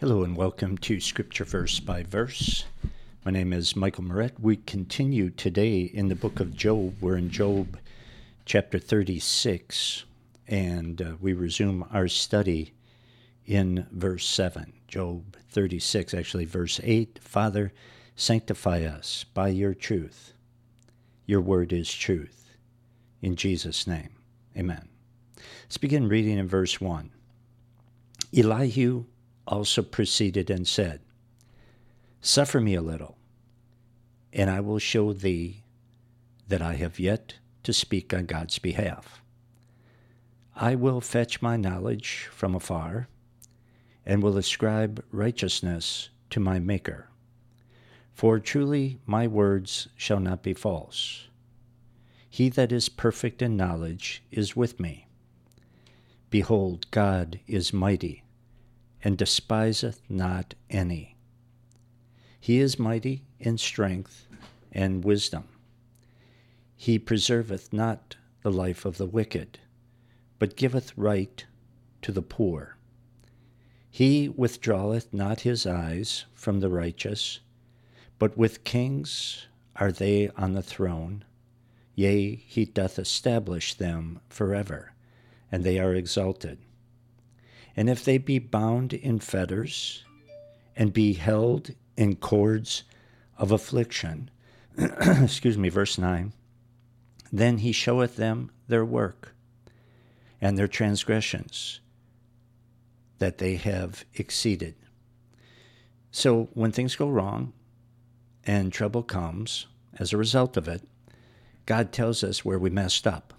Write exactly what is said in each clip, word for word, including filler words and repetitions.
Hello and welcome to Scripture Verse by Verse. My name is Michael Moret. We continue today in the book of Job. We're in Job chapter thirty-six, and uh, we resume our study in verse seven. Job thirty-six, actually verse eight. Father, sanctify us by your truth. Your word is truth. In Jesus' name, amen. Let's begin reading in verse one. Elihu also proceeded and said, Suffer me a little, and I will show thee that I have yet to speak on God's behalf. I will fetch my knowledge from afar, and will ascribe righteousness to my Maker. For truly my words shall not be false. He that is perfect in knowledge is with me. Behold, God is mighty, and despiseth not any. He is mighty in strength and wisdom. He preserveth not the life of the wicked, but giveth right to the poor. He withdraweth not his eyes from the righteous, but with kings are they on the throne. Yea, he doth establish them forever, and they are exalted. And if they be bound in fetters, and be held in cords of affliction, excuse me, verse nine, then he showeth them their work, and their transgressions, that they have exceeded. So when things go wrong, and trouble comes as a result of it, God tells us where we messed up.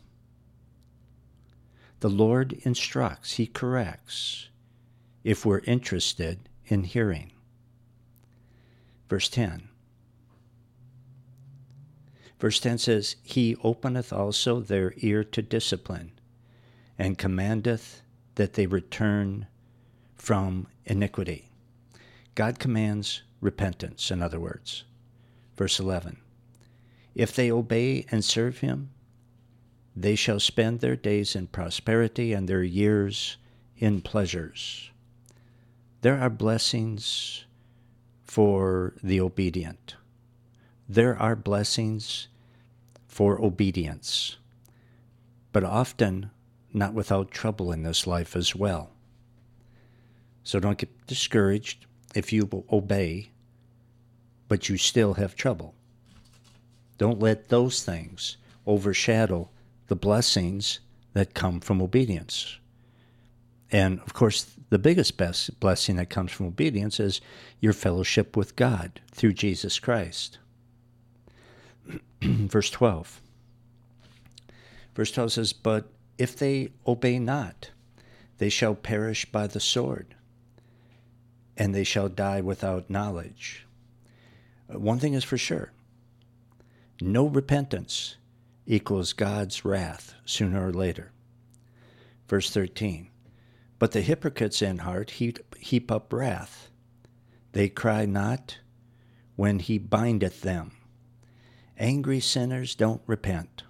The Lord instructs, He corrects, if we're interested in hearing. Verse ten. Verse ten says, He openeth also their ear to discipline, and commandeth that they return from iniquity. God commands repentance, in other words. Verse eleven. If they obey and serve Him, they shall spend their days in prosperity and their years in pleasures. There are blessings for the obedient. There are blessings for obedience, but often not without trouble in this life as well. So don't get discouraged if you obey, but you still have trouble. Don't let those things overshadow the blessings that come from obedience. And, of course, the biggest best blessing that comes from obedience is your fellowship with God through Jesus Christ. Verse twelve. Verse twelve says, But if they obey not, they shall perish by the sword, and they shall die without knowledge. One thing is for sure. No repentance equals God's wrath sooner or later. Verse thirteen, But the hypocrites in heart heap, heap up wrath. They cry not when he bindeth them. Angry sinners don't repent.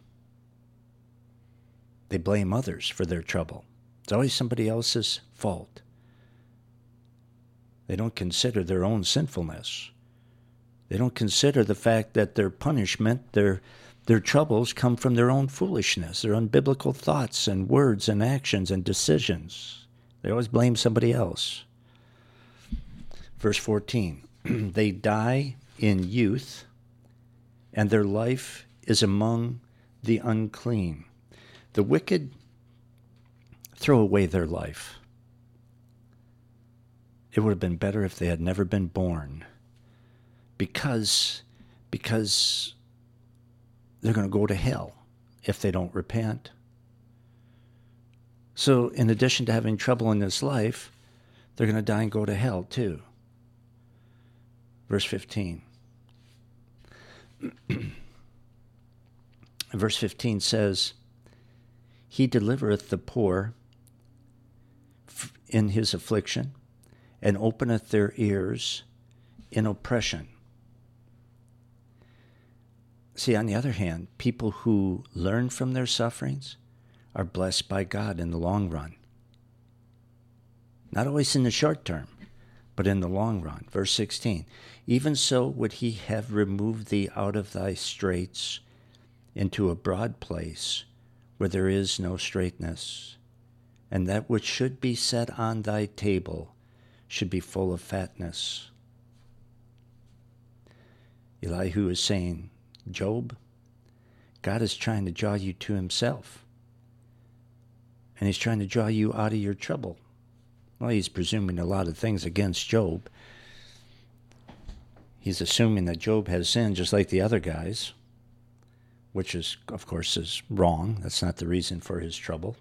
They blame others for their trouble. It's always somebody else's fault. They don't consider their own sinfulness. They don't consider the fact that their punishment, their Their troubles come from their own foolishness, their unbiblical thoughts and words and actions and decisions. They always blame somebody else. Verse fourteen, They die in youth, and their life is among the unclean. The wicked throw away their life. It would have been better if they had never been born, because, because they're going to go to hell if they don't repent. So in addition to having trouble in this life, they're going to die and go to hell too. Verse fifteen. Verse fifteen says, He delivereth the poor in his affliction, and openeth their ears in oppression. See, on the other hand, people who learn from their sufferings are blessed by God in the long run. Not always in the short term, but in the long run. Verse sixteen, even so would he have removed thee out of thy straits into a broad place where there is no straightness, and that which should be set on thy table should be full of fatness. Elihu is saying, Job, God is trying to draw you to himself. And he's trying to draw you out of your trouble. Well, he's presuming a lot of things against Job. He's assuming that Job has sinned just like the other guys, which is, of course, is wrong. That's not the reason for his trouble.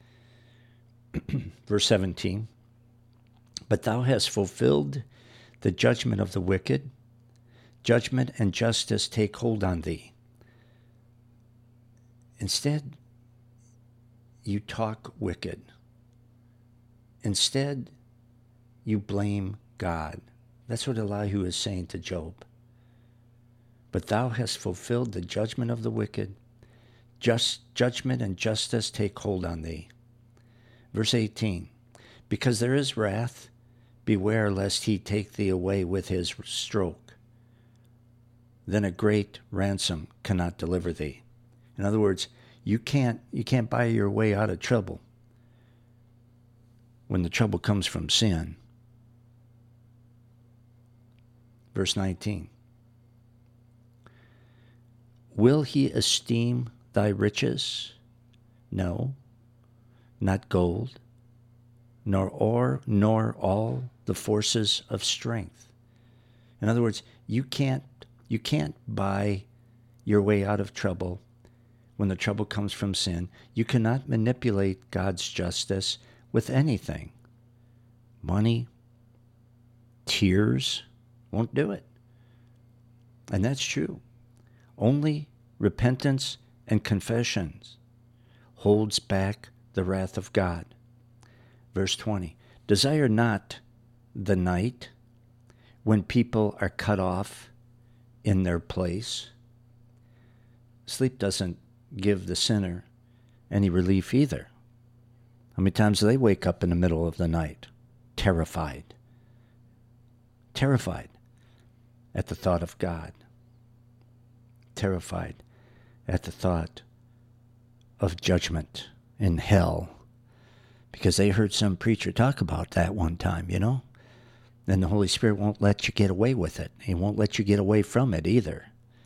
Verse seventeen, but thou hast fulfilled the judgment of the wicked. Judgment and justice take hold on thee. Instead, you talk wicked. Instead, you blame God. That's what Elihu is saying to Job. But thou hast fulfilled the judgment of the wicked. Just judgment and justice take hold on thee. Verse eighteen, because there is wrath, beware lest he take thee away with his stroke. Then a great ransom cannot deliver thee. In other words, you can't you can't buy your way out of trouble when the trouble comes from sin. Verse nineteen. Will he esteem thy riches? No, not gold, nor ore, nor all the forces of strength. In other words, you can't You can't buy your way out of trouble when the trouble comes from sin. You cannot manipulate God's justice with anything. Money, tears won't do it. And that's true. Only repentance and confessions holds back the wrath of God. Verse twenty, desire not the night when people are cut off in their place. Sleep doesn't give the sinner any relief either. How many times do they wake up in the middle of the night, terrified, terrified at the thought of God, terrified at the thought of judgment in hell, because they heard some preacher talk about that one time, you know? Then the Holy Spirit won't let you get away with it. He won't let you get away from it either.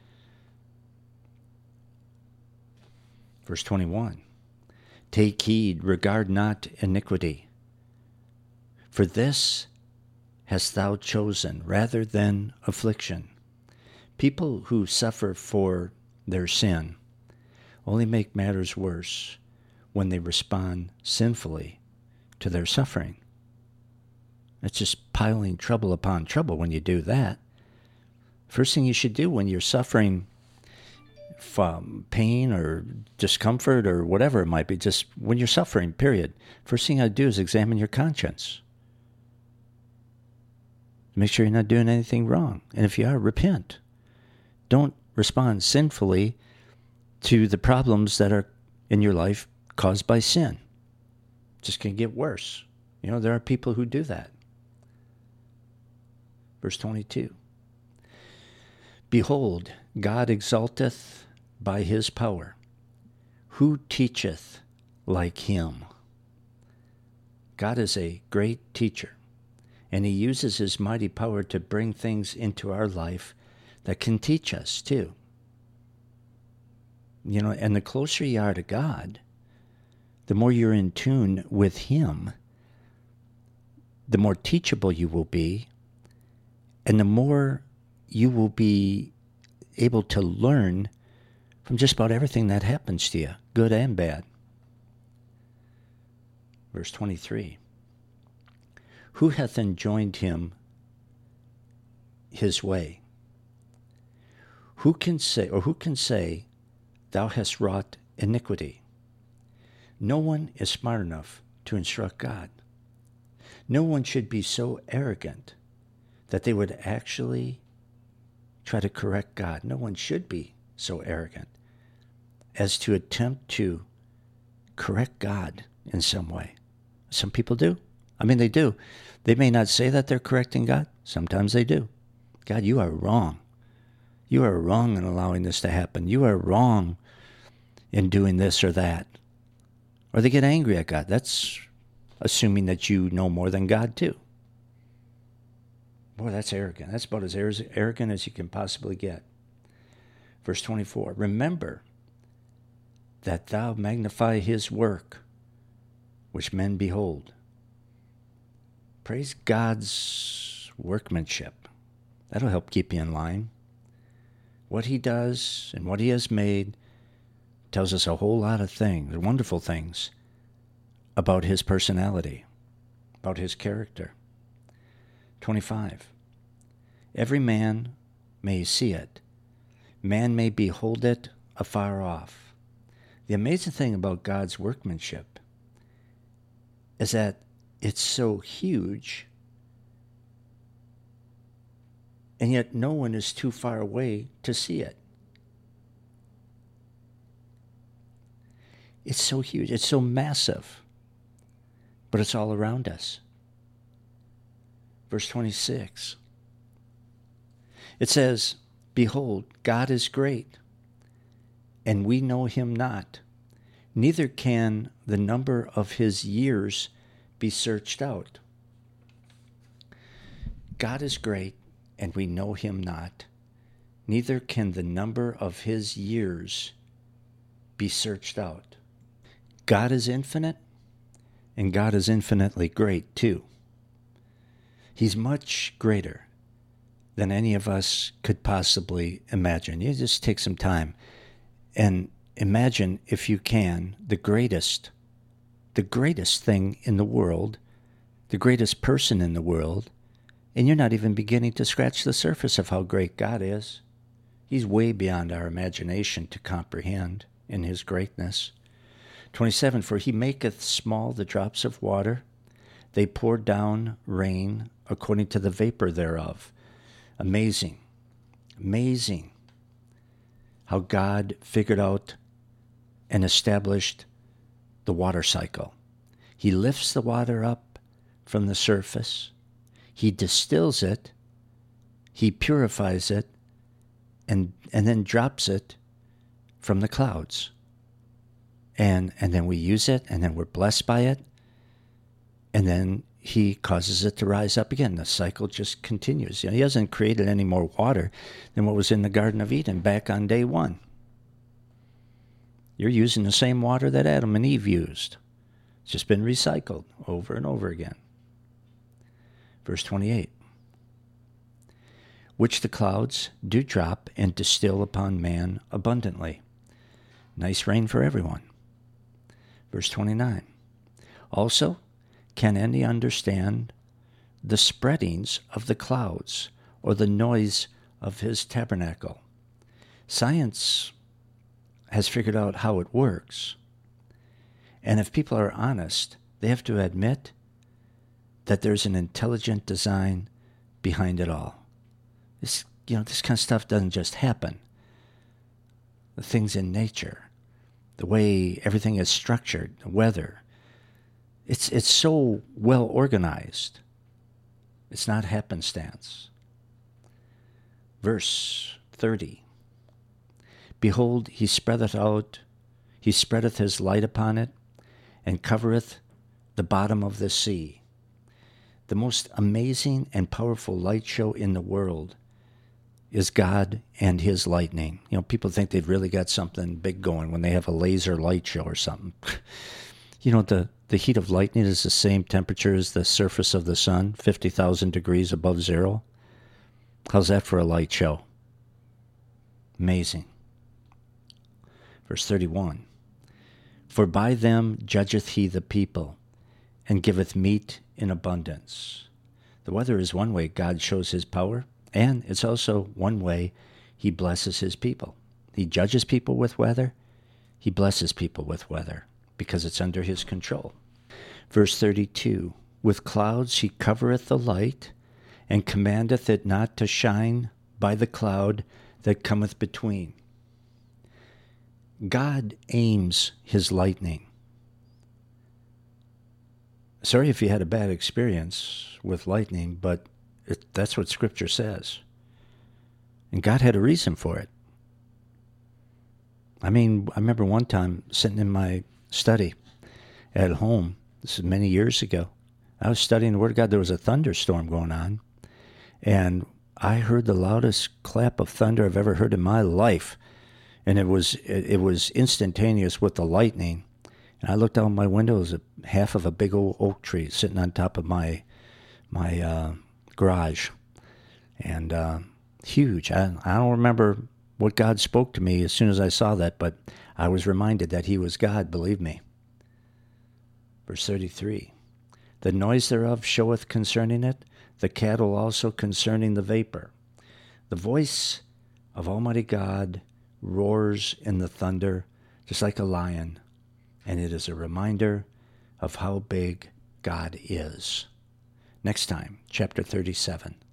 Verse twenty-one, take heed, regard not iniquity, for this hast thou chosen rather than affliction. People who suffer for their sin only make matters worse when they respond sinfully to their suffering. It's just piling trouble upon trouble when you do that. First thing you should do when you're suffering from pain or discomfort or whatever it might be, just when you're suffering, period, first thing I'd do is examine your conscience. Make sure you're not doing anything wrong. And if you are, repent. Don't respond sinfully to the problems that are in your life caused by sin. It's just going to get worse. You know, there are people who do that. Verse twenty-two. Behold, God exalteth by his power. Who teacheth like him? God is a great teacher, and he uses his mighty power to bring things into our life that can teach us too. You know, and the closer you are to God, the more you're in tune with him, the more teachable you will be, and the more you will be able to learn from just about everything that happens to you, good and bad. Verse twenty-three. Who hath enjoined him his way? Who can say, or who can say, thou hast wrought iniquity? No one is smart enough to instruct God. No one should be so arrogant that they would actually try to correct God. No one should be so arrogant as to attempt to correct God in some way. Some people do. I mean, they do. They may not say that they're correcting God. Sometimes they do. God, you are wrong. You are wrong in allowing this to happen. You are wrong in doing this or that. Or they get angry at God. That's assuming that you know more than God too. Boy, that's arrogant. That's about as arrogant as you can possibly get. Verse twenty-four, remember that thou magnify his work, which men behold. Praise God's workmanship. That'll help keep you in line. What he does and what he has made tells us a whole lot of things, wonderful things, about his personality, about his character. twenty-five, every man may see it. Man may behold it afar off. The amazing thing about God's workmanship is that it's so huge, and yet no one is too far away to see it. It's so huge. It's so massive, but it's all around us. Verse twenty-six. It says, behold, God is great, and we know him not. Neither can the number of his years be searched out. God is great, and we know him not. Neither can the number of his years be searched out. God is infinite, and God is infinitely great too. He's much greater than any of us could possibly imagine. You just take some time and imagine, if you can, the greatest, the greatest thing in the world, the greatest person in the world, and you're not even beginning to scratch the surface of how great God is. He's way beyond our imagination to comprehend in his greatness. twenty-seven, for he maketh small the drops of water, they pour down rain according to the vapor thereof. Amazing, amazing how God figured out and established the water cycle. He lifts the water up from the surface, he distills it, he purifies it, and and then drops it from the clouds. And and then we use it, and then we're blessed by it, and then he causes it to rise up again. The cycle just continues. You know, he hasn't created any more water than what was in the Garden of Eden back on day one. You're using the same water that Adam and Eve used. It's just been recycled over and over again. Verse twenty-eight. Which the clouds do drop and distill upon man abundantly. Nice rain for everyone. Verse twenty-nine. Also, can any understand the spreadings of the clouds or the noise of his tabernacle? Science has figured out how it works. And if people are honest, they have to admit that there's an intelligent design behind it all. This, you know, this kind of stuff doesn't just happen. The things in nature, the way everything is structured, the weather, It's it's so well organized. It's not happenstance. Verse thirty. Behold, he spreadeth out, he spreadeth his light upon it, and covereth the bottom of the sea. The most amazing and powerful light show in the world is God and his lightning. You know, people think they've really got something big going when they have a laser light show or something. You know, the The heat of lightning is the same temperature as the surface of the sun, fifty thousand degrees above zero. How's that for a light show? Amazing. Verse thirty-one. For by them judgeth he the people, and giveth meat in abundance. The weather is one way God shows his power, and it's also one way he blesses his people. He judges people with weather, he blesses people with weather, because it's under his control. Verse thirty-two, with clouds he covereth the light, and commandeth it not to shine by the cloud that cometh between. God aims his lightning sorry if you had a bad experience with lightning, but it, that's what Scripture says. And God had a reason for it. I mean, I remember one time sitting in my study at home, this is many years ago. I was studying the Word of God. There was a thunderstorm going on, and I heard the loudest clap of thunder I've ever heard in my life. And it was it, it was instantaneous with the lightning. And I looked out my window, it was a, half of a big old oak tree sitting on top of my my uh, garage. And uh, huge. I, I don't remember what God spoke to me as soon as I saw that, but I was reminded that he was God, believe me. Verse thirty-three, the noise thereof showeth concerning it, the cattle also concerning the vapor. The voice of Almighty God roars in the thunder, just like a lion, and it is a reminder of how big God is. Next time, chapter thirty-seven.